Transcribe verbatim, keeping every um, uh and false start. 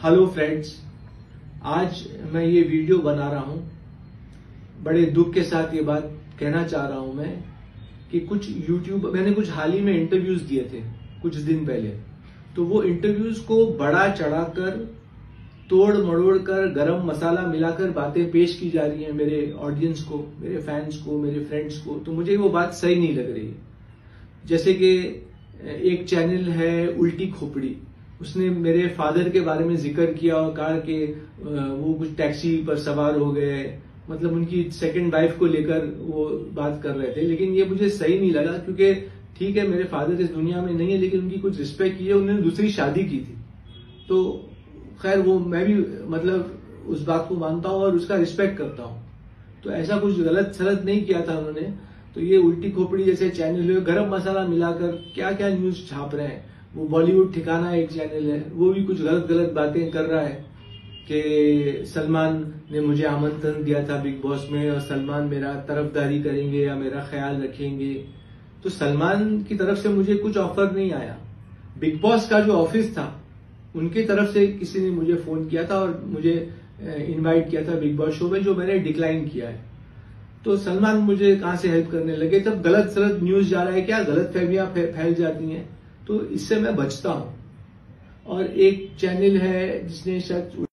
Hello friends, आज मैं ये वीडियो बना रहा हूं। बड़े दुख के साथ ये बात कहना चाह रहा हूं मैं कि कुछ यूट्यूब मैंने कुछ हाल ही में इंटरव्यूज दिए थे कुछ दिन पहले। तो वो इंटरव्यूज को बड़ा चढ़ाकर, तोड़ मड़ोड़ कर, गरम मसाला मिलाकर बातें पेश की जा रही हैं मेरे ऑडियंस को, मेरे फैंस को, मेरे फ्रेंड्स को। तो मुझे वो बात सही नहीं लग रही। जैसे कि एक चैनल है उल्टी खोपड़ी, उसने मेरे फादर के बारे में जिक्र किया और कहा कि वो कुछ टैक्सी पर सवार हो गए, मतलब उनकी सेकंड वाइफ को लेकर वो बात कर रहे थे। लेकिन ये मुझे सही नहीं लगा, क्योंकि ठीक है मेरे फादर इस दुनिया में नहीं है, लेकिन उनकी कुछ रिस्पेक्ट की है, उन्होंने दूसरी शादी की थी। तो खैर वो मैं भी मतलब उस बात को मानता हूं और उसका रिस्पेक्ट करता हूं। तो ऐसा कुछ गलत सलत नहीं किया था उन्होंने। तो ये उल्टी खोपड़ी जैसे चैनल है, गरम मसाला मिलाकर क्या क्या न्यूज छाप रहे हैं। वो बॉलीवुड ठिकाना एक चैनल है, वो भी कुछ गलत गलत बातें कर रहा है कि सलमान ने मुझे आमंत्रण दिया था बिग बॉस में और सलमान मेरा तरफदारी करेंगे या मेरा ख्याल रखेंगे। तो सलमान की तरफ से मुझे कुछ ऑफर नहीं आया। बिग बॉस का जो ऑफिस था उनकी तरफ से किसी ने मुझे फोन किया था और मुझे इनवाइट किया था बिग बॉस शो में, जो मैंने डिक्लाइन किया है। तो सलमान मुझे कहां से हेल्प करने लगे। जब गलत सलत न्यूज जा रहा है, क्या गलत फहमियां फैल जाती हैं, तो इससे मैं बचता हूं। और एक चैनल है जिसने शायद